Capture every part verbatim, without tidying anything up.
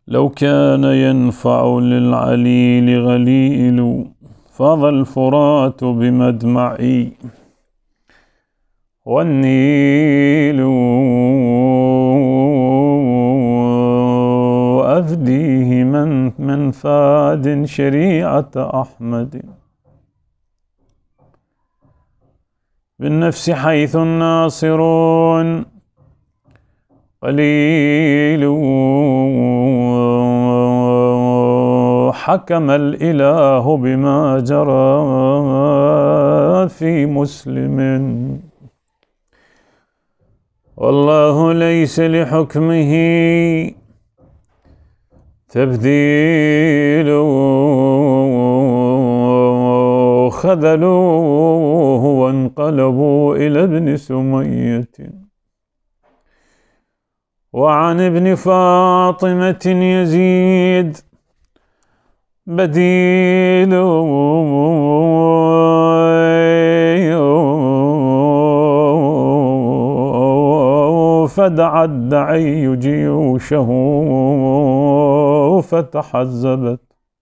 لو كان ينفع للعليل غليل فاض الفرات بمدمعي والنيل أفديه من من فاد شريعة أحمد بالنفس حيث الناصرون قليل حكم الإله بما جرى في مسلم والله ليس لحكمه تبديل خذلوه وانقلبوا إلى ابن سمية وعن ابن فاطمة يزيد بديل فدعا الدعي جيوشه فتحزبت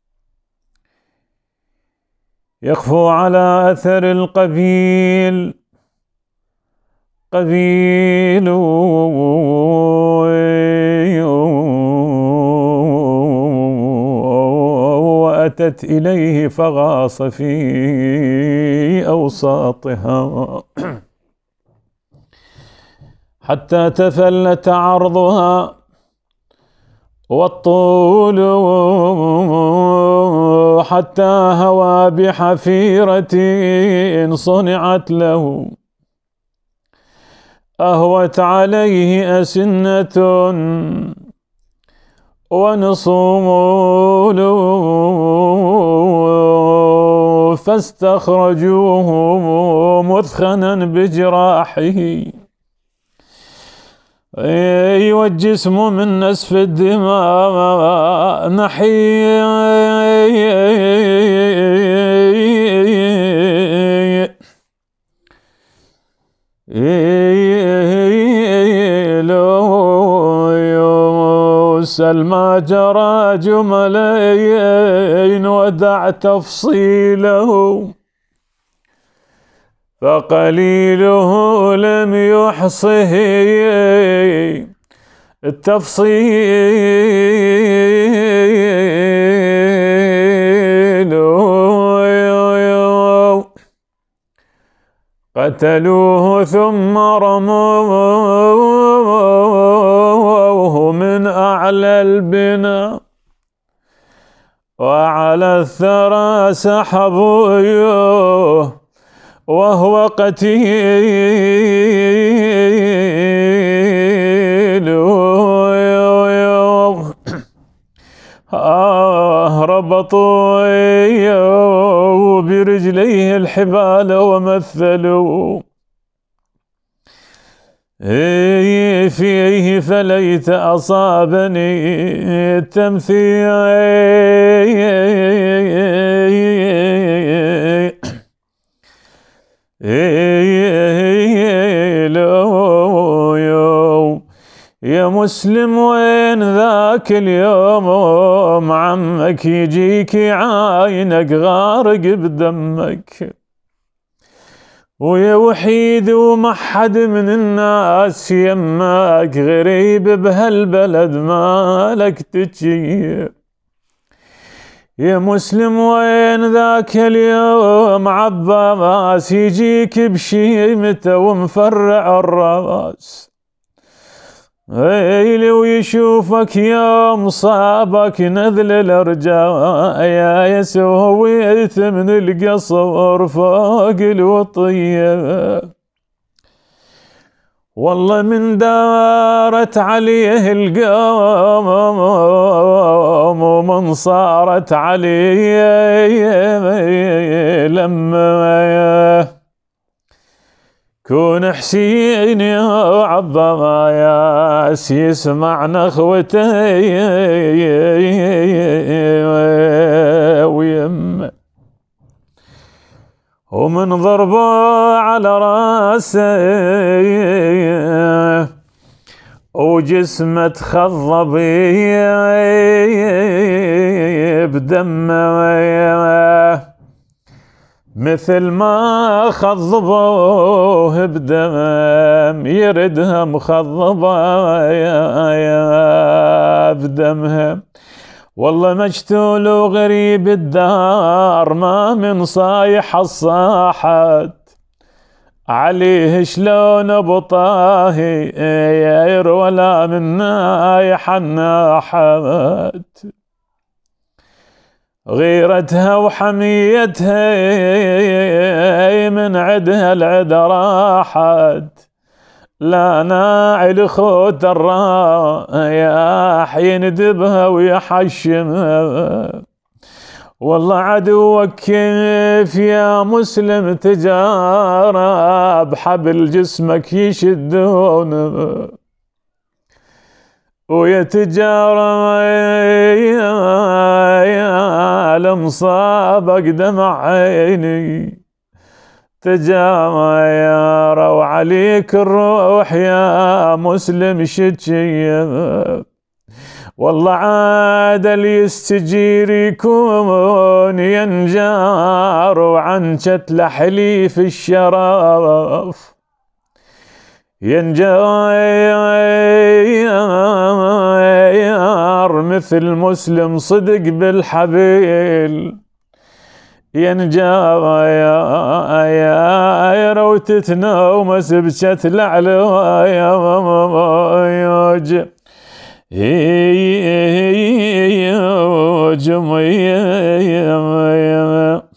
يخفو على أثر القبيل قبيل وأتت إليه فغاص في أوساطها حتى تفلت عرضها والطول حتى هوى بحفيرة صنعت له أهوت عليه أسنة ونصول فاستخرجوه مثخنا بجراحه والجسم من نسف الدماء نحي سلمى جرى جملين ودع تفصيله فقليله لم يحصه التفصيل قتلوه ثم رموه من أعلى البناء وعلى الثرى سحبوه وهو قتيل آه ربطوا برجليه الحبال ومثلوا فيه فليت أصابني التمثيل يا مسلم وين ذاك اليوم عمك يجيك عاينك غارق بدمك ويا وحيد وما حد من الناس يماك غريب بهالبلد مالك تجي يا مسلم وين ذاك اليوم عباس يجيك بشيمته ومفرع الراس ويلي ويشوفك يوم صابك نذل الارجاء يا سويت من القصر فوق الوطيه والله من دارت عليه القوم ومن صارت عليه لما كون حسين يا عباس يسمع نخوته ويمه ومن ضربه على راسه وجسمه تخضب بدمه مثل ما خضبوه بدم يردها مخضبة بدمها. والله مجتول وغريب الدار ما من صايح الصاحت عليه شلون ابو طاهر ولا من نايح الناحت. غيرتها وحميتها من عدها العدا راحت لا ناعل خوت الرايح يندبها ويحشمها. والله عدوك كيف يا مسلم تجارى بحبل جسمك يشدون ويتجارى يا المصاب دمع عيني تجارى وعليك الروح يا مسلم شجية. والله عاد اللي يستجير يكون ينجار وعن شتل حليف الشرف ينجار مثل مسلم صدق بالحبيل ينجار وتتنومس بشتل علوايا جميع